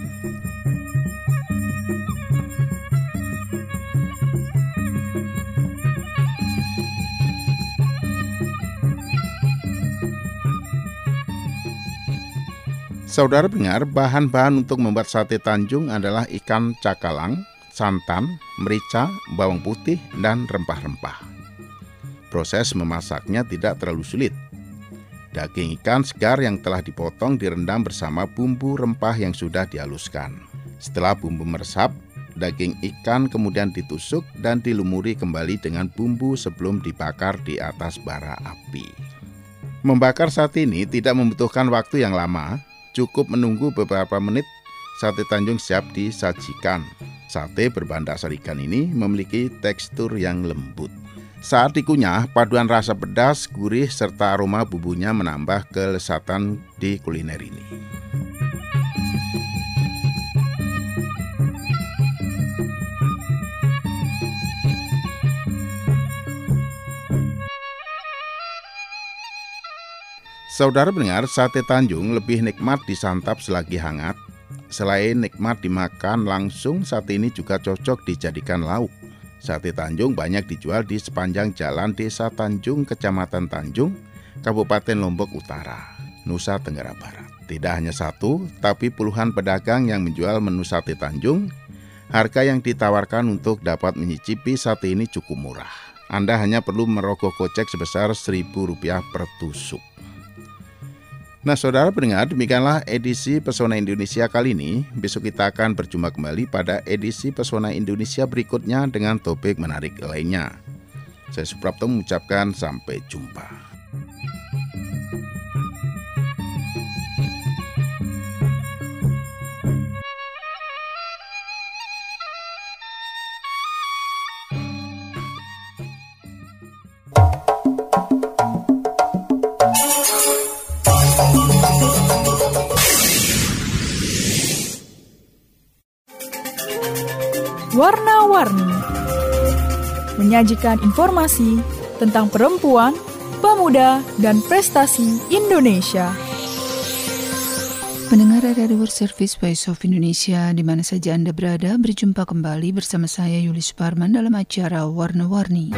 Saudara dengar, bahan-bahan untuk membuat sate Tanjung adalah ikan cakalang, santan, merica, bawang putih, dan rempah-rempah. Proses memasaknya tidak terlalu sulit. Daging ikan segar yang telah dipotong direndam bersama bumbu rempah yang sudah dihaluskan. Setelah bumbu meresap, daging ikan kemudian ditusuk dan dilumuri kembali dengan bumbu sebelum dibakar di atas bara api. Membakar sate ini tidak membutuhkan waktu yang lama. Cukup menunggu beberapa menit, sate Tanjung siap disajikan. Sate berbahan dasar ikan ini memiliki tekstur yang lembut. Saat dikunyah, paduan rasa pedas, gurih, serta aroma bumbunya menambah kelezatan di kuliner ini. Saudara pendengar, sate Tanjung lebih nikmat disantap selagi hangat. Selain nikmat dimakan langsung, sate ini juga cocok dijadikan lauk. Sate Tanjung banyak dijual di sepanjang jalan Desa Tanjung, Kecamatan Tanjung, Kabupaten Lombok Utara, Nusa Tenggara Barat. Tidak hanya satu, tapi puluhan pedagang yang menjual menu sate Tanjung. Harga yang ditawarkan untuk dapat menyicipi sate ini cukup murah. Anda hanya perlu merogoh kocek sebesar seribu rupiah per tusuk. Nah, saudara pendengar, demikianlah edisi Pesona Indonesia kali ini. Besok kita akan berjumpa kembali pada edisi Pesona Indonesia berikutnya dengan topik menarik lainnya. Saya Suprapto mengucapkan sampai jumpa. Warna-warni menyajikan informasi tentang perempuan, pemuda, dan prestasi Indonesia. Pendengar Radio World Service Voice of Indonesia, di mana saja Anda berada, berjumpa kembali bersama saya Yuli Suparman dalam acara Warna-Warni.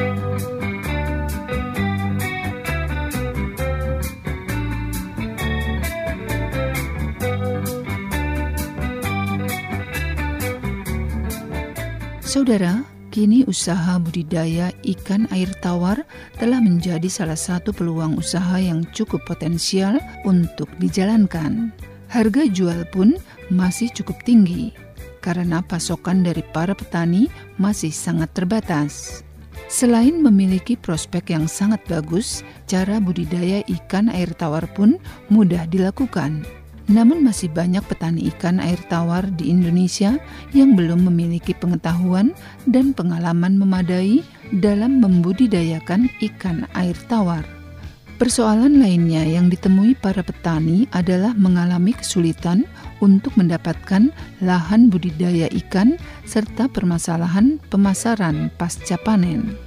Saudara, kini usaha budidaya ikan air tawar telah menjadi salah satu peluang usaha yang cukup potensial untuk dijalankan. Harga jual pun masih cukup tinggi, karena pasokan dari para petani masih sangat terbatas. Selain memiliki prospek yang sangat bagus, cara budidaya ikan air tawar pun mudah dilakukan. Namun masih banyak petani ikan air tawar di Indonesia yang belum memiliki pengetahuan dan pengalaman memadai dalam membudidayakan ikan air tawar. Persoalan lainnya yang ditemui para petani adalah mengalami kesulitan untuk mendapatkan lahan budidaya ikan serta permasalahan pemasaran pasca panen.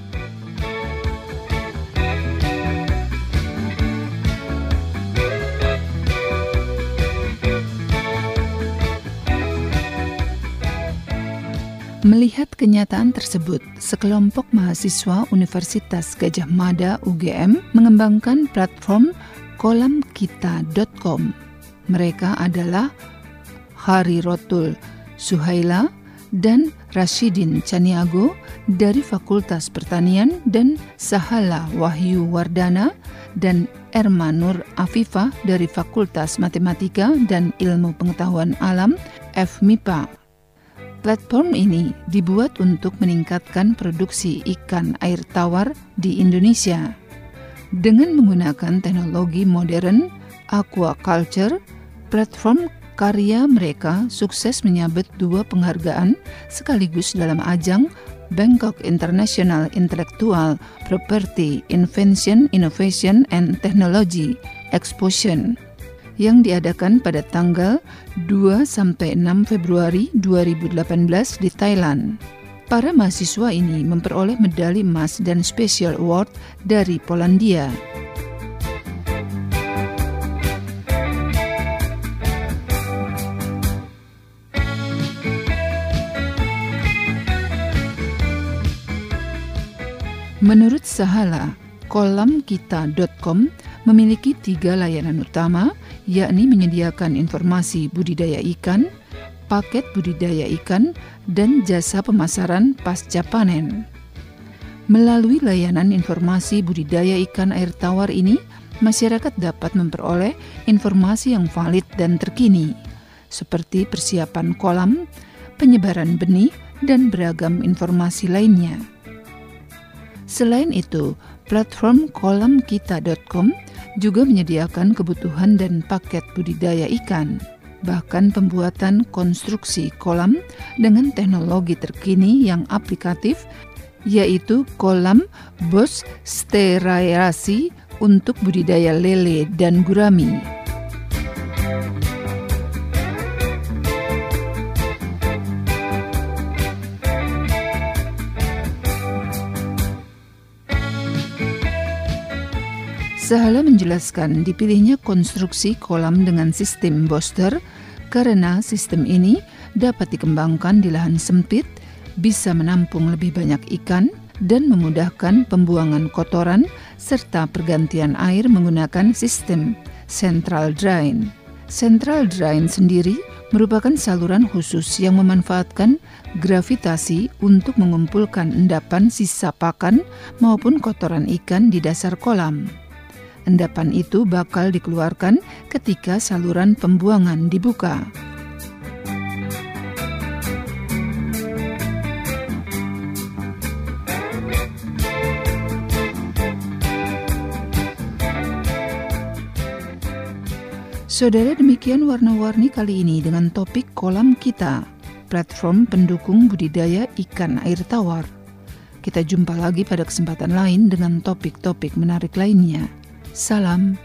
Melihat kenyataan tersebut, sekelompok mahasiswa Universitas Gadjah Mada U G M mengembangkan platform kolam kita dot com. Mereka adalah Harirotul Suhaila dan Rashidin Caniago dari Fakultas Pertanian dan Sahala Wahyu Wardana dan Erma Nur Afifah dari Fakultas Matematika dan Ilmu Pengetahuan Alam F M I P A. Platform ini dibuat untuk meningkatkan produksi ikan air tawar di Indonesia. Dengan menggunakan teknologi modern, aquaculture, platform karya mereka sukses menyabet dua penghargaan sekaligus dalam ajang Bangkok International Intellectual Property Invention, Innovation and Technology Exposition yang diadakan pada tanggal dua sampai enam Februari dua ribu delapan belas di Thailand. Para mahasiswa ini memperoleh medali emas dan Special Award dari Polandia. Menurut Sahala, kolam kita dot com memiliki tiga layanan utama, yakni menyediakan informasi budidaya ikan, paket budidaya ikan, dan jasa pemasaran pasca panen. Melalui layanan informasi budidaya ikan air tawar ini, masyarakat dapat memperoleh informasi yang valid dan terkini, seperti persiapan kolam, penyebaran benih, dan beragam informasi lainnya. Selain itu, platform kolam kita dot com juga menyediakan kebutuhan dan paket budidaya ikan, bahkan pembuatan konstruksi kolam dengan teknologi terkini yang aplikatif, yaitu kolam Bosch sterilasi untuk budidaya lele dan gurami. Sahala menjelaskan dipilihnya konstruksi kolam dengan sistem booster karena sistem ini dapat dikembangkan di lahan sempit, bisa menampung lebih banyak ikan, dan memudahkan pembuangan kotoran serta pergantian air menggunakan sistem central drain. Central drain sendiri merupakan saluran khusus yang memanfaatkan gravitasi untuk mengumpulkan endapan sisa pakan maupun kotoran ikan di dasar kolam. Endapan itu bakal dikeluarkan ketika saluran pembuangan dibuka. Saudara, demikian warna-warni kali ini dengan topik Kolam Kita, platform pendukung budidaya ikan air tawar. Kita jumpa lagi pada kesempatan lain dengan topik-topik menarik lainnya. Salam.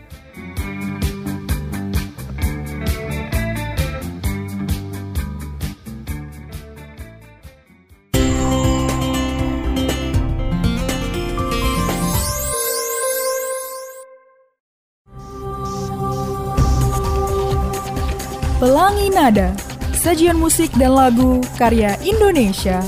Pelangi Nada, sajian musik dan lagu karya Indonesia.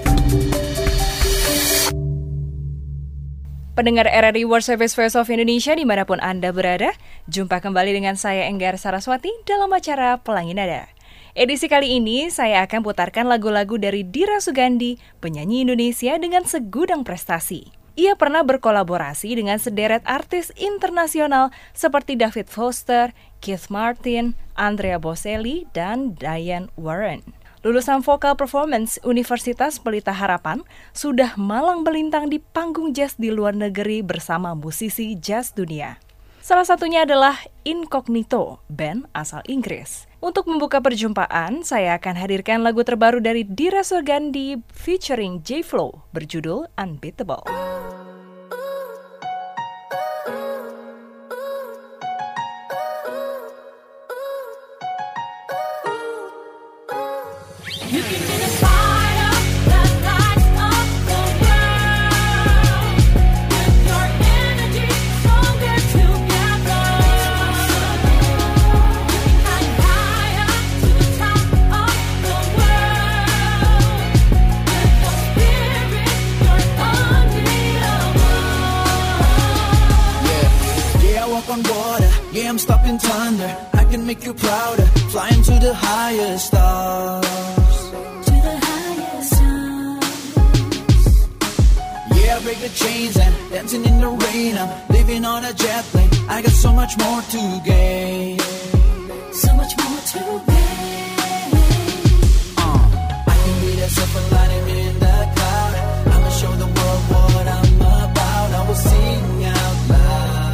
Pendengar R R I World Service Voice of Indonesia dimanapun Anda berada, jumpa kembali dengan saya Enggar Saraswati dalam acara Pelangi Nada. Edisi kali ini saya akan putarkan lagu-lagu dari Dira Sugandi, penyanyi Indonesia dengan segudang prestasi. Ia pernah berkolaborasi dengan sederet artis internasional seperti David Foster, Keith Martin, Andrea Bocelli, dan Diane Warren. Lulusan Vokal Performance Universitas Pelita Harapan, sudah malang melintang di panggung jazz di luar negeri bersama musisi jazz dunia. Salah satunya adalah Incognito, band asal Inggris. Untuk membuka perjumpaan, saya akan hadirkan lagu terbaru dari Dira Sugandi featuring J-Flow berjudul Unbeatable. I'm stopping thunder, I can make you prouder, flying to the highest stars. To the highest stars. Yeah, I break the chains and dancing in the rain. I'm living on a jet plane, I got so much more to gain. So much more to gain. uh, I can be that silver lining in the cloud. I'ma show the world what I'm about. I will sing out loud.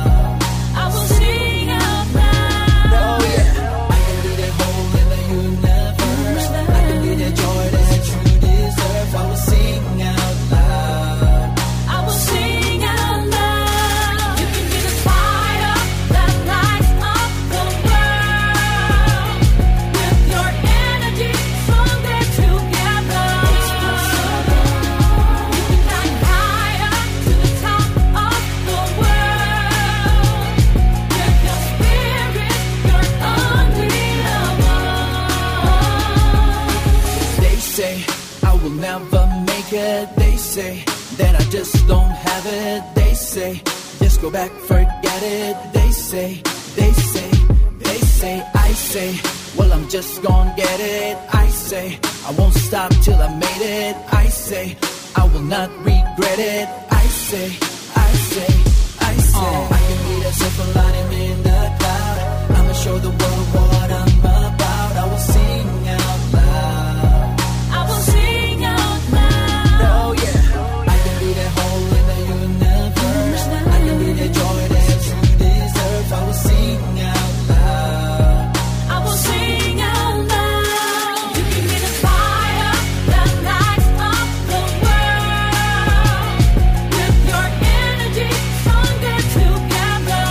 just don't have it. They say, just go back, forget it. They say, they say, they say, I say, well, I'm just gonna get it. I say, I won't stop till I made it. I say, I will not regret it. I say, I say, I say, uh, I can be the silver lining in the cloud. I'ma show the world what I'm about. I will sing out loud. I will sing out loud. Oh yeah, I can be that hole in the universe. I can be the joy that you deserve. I will sing out loud. I will sing out loud. You give me the fire that lights up the world. With your energy, stronger together.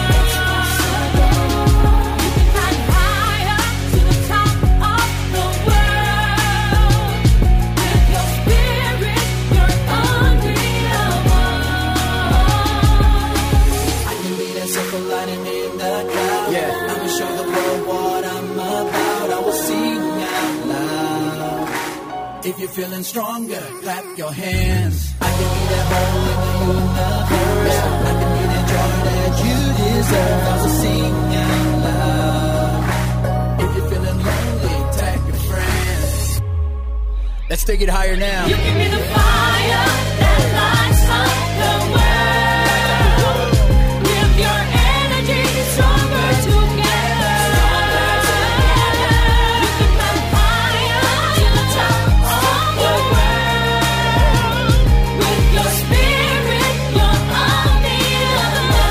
You can climb higher to the top of the world. With your spirit, you're unbeatable. I can be that silver lining in the cloud. Yeah. I'ma show the world what I'm about. I will sing out loud. If you're feeling stronger, clap your hands. I can be that hole in the universe. I can be that joy that you deserve. I will sing out loud. If you're feeling lonely, tag your friends. Let's take it higher now. You give me the fire that lights up the world. With your energy, stronger together. You can climb higher to the top of the world. With your spirit, you're unbeatable.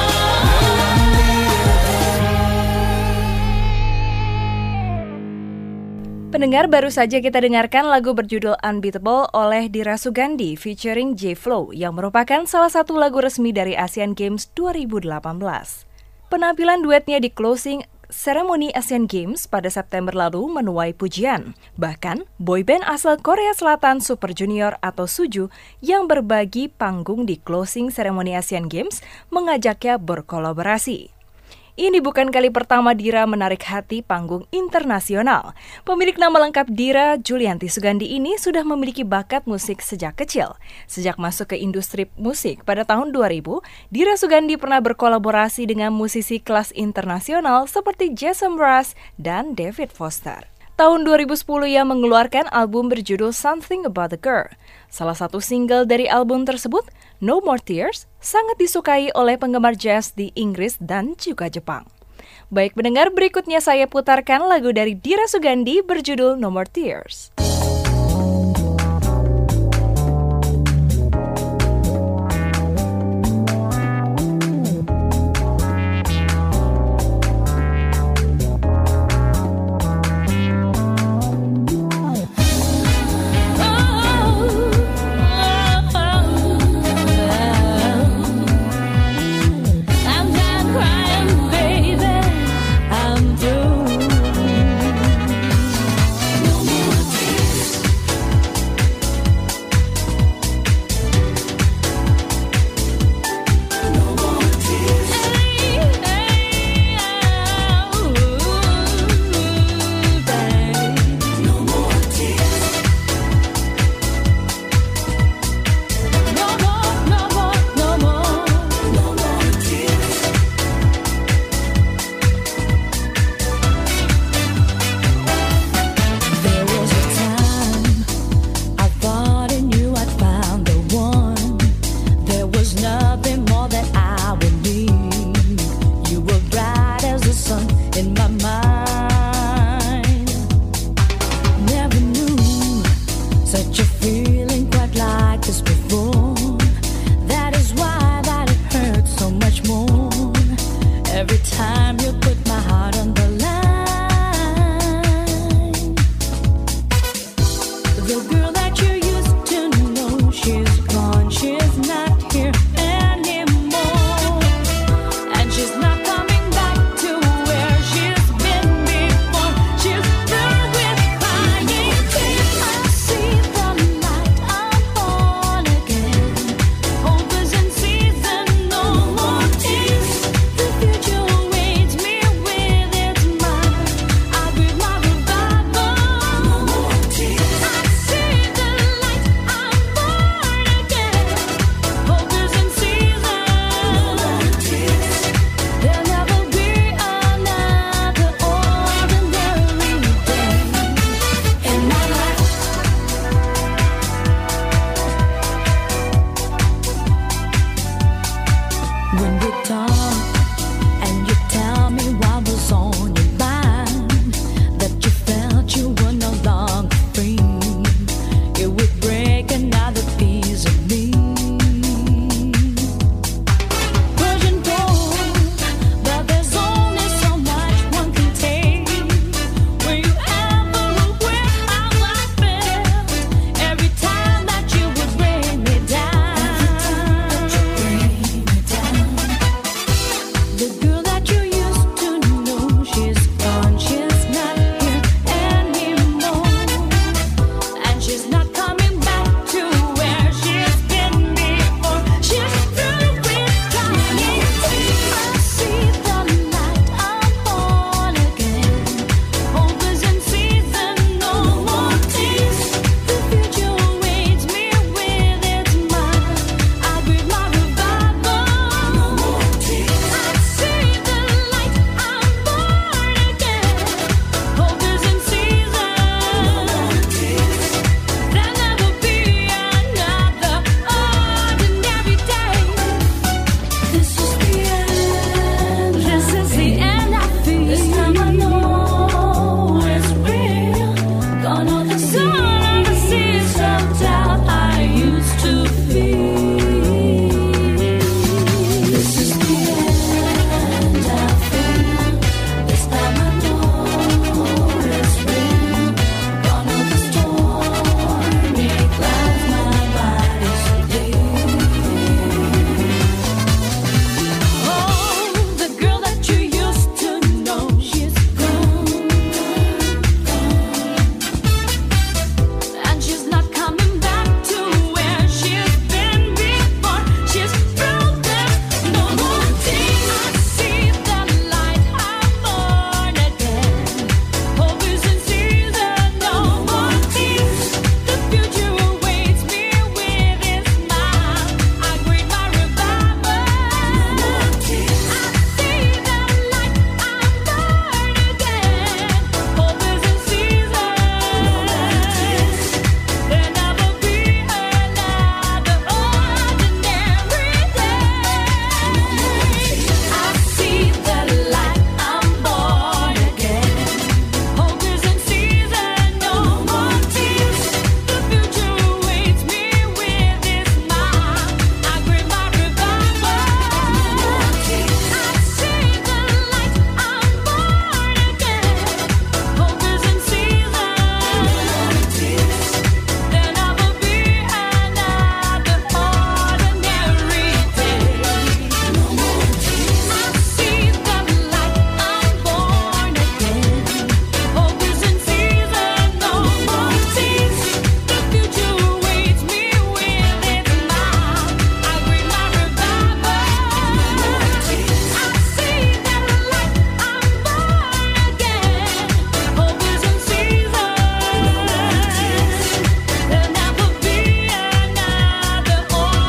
Pendengar, baru saja kita dengarkan lagu berjudul Unbeatable oleh Dira Sugandi featuring J-Flow yang merupakan salah satu lagu resmi dari Asian Games dua ribu delapan belas. Penampilan duetnya di closing seremoni Asian Games pada September lalu menuai pujian. Bahkan, boyband asal Korea Selatan Super Junior atau Suju yang berbagi panggung di closing seremoni Asian Games mengajaknya berkolaborasi. Ini bukan kali pertama Dira menarik hati panggung internasional. Pemilik nama lengkap Dira, Julianti Sugandi ini sudah memiliki bakat musik sejak kecil. Sejak masuk ke industri musik pada tahun dua ribu, Dira Sugandi pernah berkolaborasi dengan musisi kelas internasional seperti Jason Mraz dan David Foster. Tahun dua ribu sepuluh ia mengeluarkan album berjudul Something About a Girl. Salah satu single dari album tersebut, No More Tears, sangat disukai oleh penggemar jazz di Inggris dan juga Jepang. Baik pendengar, berikutnya saya putarkan lagu dari Dira Sugandi berjudul No More Tears. No more tears. when we talk and you tell me what was on your mind, that you felt you were no longer free, it would break another piece of me. Pushing forward, but there's only so much one can take. Were you ever aware how I felt every time that you would bring me down? The girl that you used to know, she's gone, she's not here anymore, and she's not coming back to where she's been before. She's through with time. I see the light, I'm born again. Hope is in season, no more tears. The future awaits me with its mind. I breathe my revival. No more tears. I see the light, I'm born again. Hope is in season. No more tears. There'll never be another ordinary day. This is the end. This is the end I feel. This time I know it's real. Gone on the sun, the seas of doubt I used to feel. This is the end I feel. This time I know it's real. Gone on the stormy clouds, my body's clear. Oh, the girl that you used to know, she's gone, and she's not coming back to where she's been before. She's through this, no more tears. I see the light, I'm born again. Hope is in season, no more tears. The future awaits me with its smile. I greet my revival. No more tears. I see the light, I'm born again. Hope is in season. No more tears. There'll never be another ordinary day. I see the light, I'm born again. Hope is in season, no more tears. The future awaits me with its smile. I greet my revival. No more tears. I see the light, I'm born again. Hope is in season. No more tears. There'll never be another ordinary day. No more tears. I see the light, I'm born again. Hope is in season, no more tears. The future awaits me with its smile. I greet my revival. No more tears. I see the light, I'm born again. Hope is in season. No more tears. There'll never be another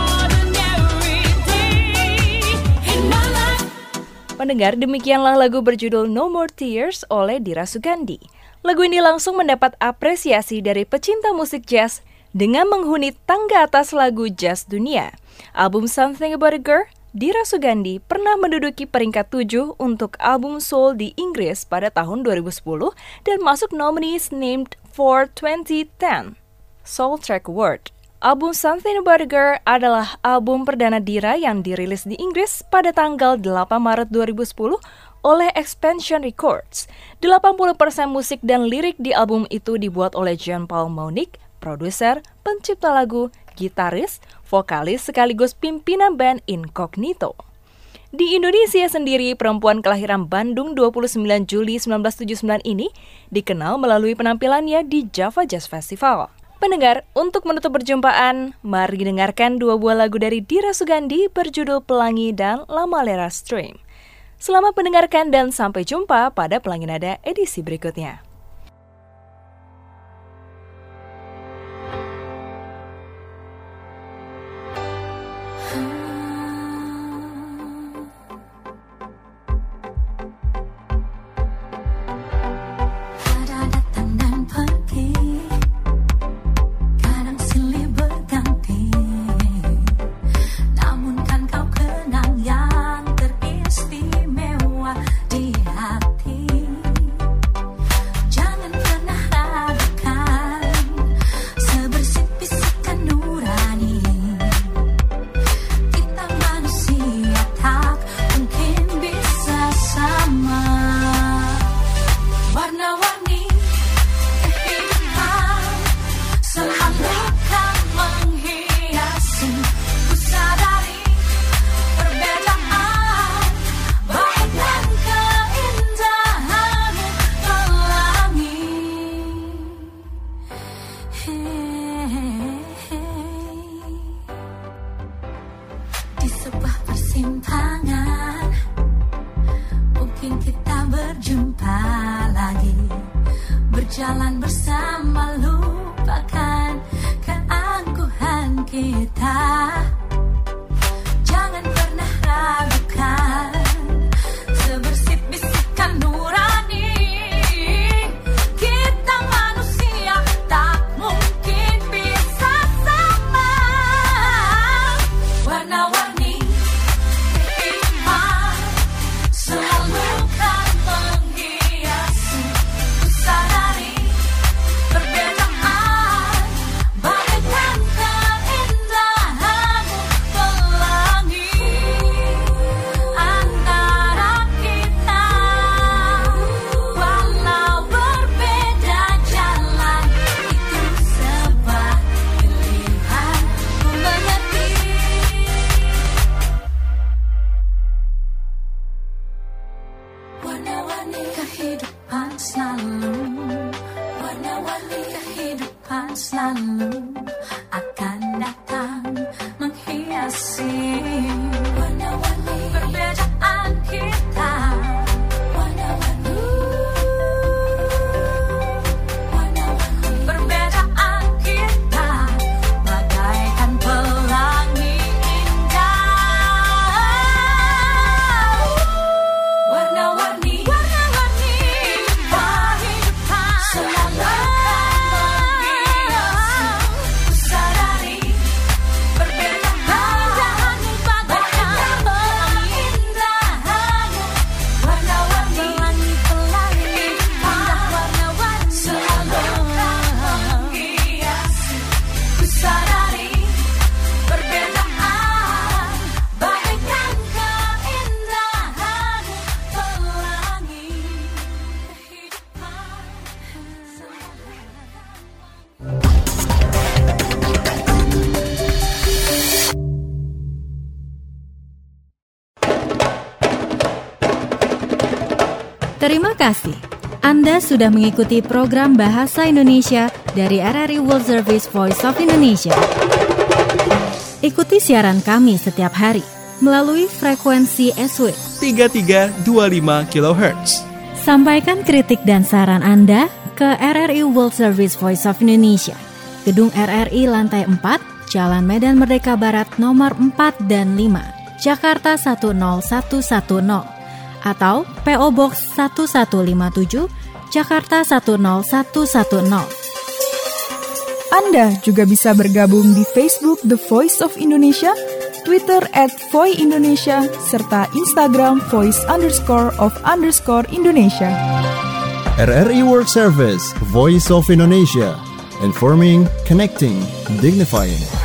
ordinary day in my life. Pendengar, demikianlah lagu berjudul No More Tears oleh Dira Sugandi. Lagu ini langsung mendapat apresiasi dari pecinta musik jazz dengan menghuni tangga atas lagu jazz dunia. Album Something About a Girl, Dira Sugandi pernah menduduki peringkat tujuh untuk album soul di Inggris pada tahun dua ribu sepuluh dan masuk nominees named for twenty ten Soul Track Award. Album Something About a Girl adalah album perdana Dira yang dirilis di Inggris pada tanggal delapan Maret dua ribu sepuluh oleh Expansion Records. delapan puluh persen musik dan lirik di album itu dibuat oleh John Paul Monique, produser, pencipta lagu, gitaris, vokalis sekaligus pimpinan band Incognito. Di Indonesia sendiri, perempuan kelahiran Bandung dua puluh sembilan Juli seribu sembilan ratus tujuh puluh sembilan ini dikenal melalui penampilannya di Java Jazz Festival. Pendengar, untuk menutup perjumpaan, mari dengarkan dua buah lagu dari Dira Sugandi berjudul Pelangi dan La Malera Stream. Selamat mendengarkan dan sampai jumpa pada Pelangi Nada edisi berikutnya. Namun kan kau kenang yang sebuah persimpangan, mungkin kita berjumpa lagi, berjalan bersama, lupakan keangkuhan kita. Jangan pernah ragukan sebersih bisikan nurani, kita manusia tak mungkin bisa sama. Warna-warni kehidupan selalu kan menghiasi, ku sadari perbedaan bagaikan keindahanmu pelangi antara kita. Walau berbeda jalan, itu sebuah pilihan, ku mengerti. Warna-warni kehidupan selalu, warna-warni kehidupan selalu akan datang menghiasi. Warna-warni perbedaan kita, warna-warni, warna-warni perbedaan kita bagaikan pelangi indah. Warna-warni, warna-warni kehidupan selalu akan menghiasi, ku sadari perbedaan bagaikan pelangi indahmu. Warna-warni pelangi indah, warna-warni selalu akan menghiasi, ku sadari perbedaan bagaikan keindahanmu pelangi kehidupan. Terima kasih. Anda sudah mengikuti program Bahasa Indonesia dari R R I World Service Voice of Indonesia. Ikuti siaran kami setiap hari melalui frekuensi S W tiga tiga dua lima kilohertz. Sampaikan kritik dan saran Anda ke R R I World Service Voice of Indonesia, Gedung R R I lantai empat, Jalan Medan Merdeka Barat nomor empat dan lima, Jakarta satu nol satu satu nol, atau P O Box satu satu lima tujuh, Jakarta satu nol satu satu nol. Anda juga bisa bergabung di Facebook The Voice of Indonesia, Twitter at Voi Indonesia, serta Instagram voice underscore of underscore Indonesia. R R I World Service, Voice of Indonesia. Informing, connecting, dignifying.